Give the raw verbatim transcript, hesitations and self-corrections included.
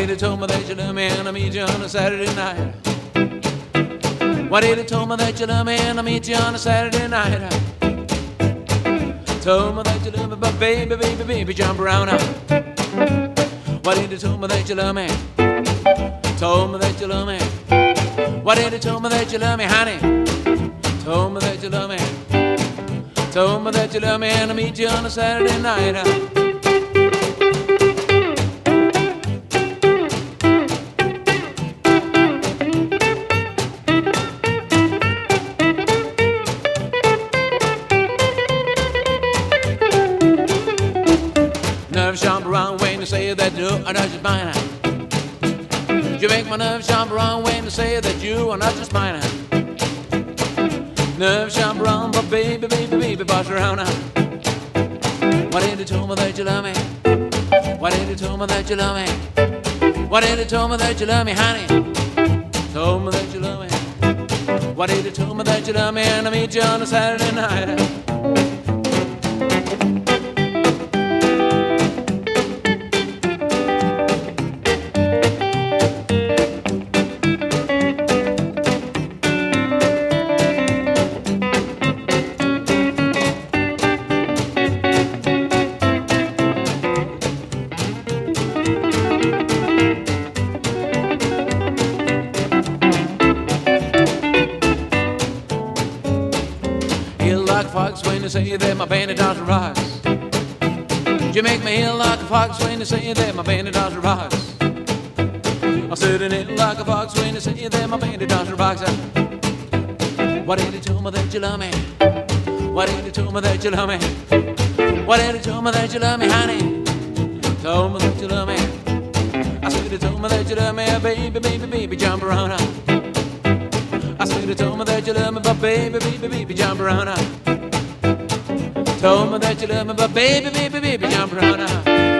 Juanita told me that you love me and I meet you on a Saturday night. Juanita told me that you love me and I meet you on a Saturday night. Told me that you love me, but baby, baby, baby, jump around now. Juanita told me that you love me. Told me that you love me. Juanita told me that you love me, honey. Told me that you love me. Told me that you love me and I meet you on a Saturday night. Nerves jump around when you say that you are not just mine. You make my nerves jump around when you say that you are not just mine. Nerves jump around, but baby, baby, baby, boss around now. Why did you tell me that you love me? Why did you tell me that you love me? Why did you tell me that you love me, honey? Told me that you love me. Why did you tell me that you love me and I meet you on a Saturday night? Like a fox when you say that my bandit does rocks. You make me heel like a fox when you say that my bandit does rocks. I'm sitting in like a fox when you say that my bandit does rocks. Why did you tell me that you love me? Why did you tell me that you love me? Why did you tell me that you love me, honey? Told me that you love me. I said you told me that you love me, baby, baby, baby, jump around now. I said you told me that you love me, but baby, baby, baby, jump around now. Told me that you love me, but baby, baby, baby, jump around now.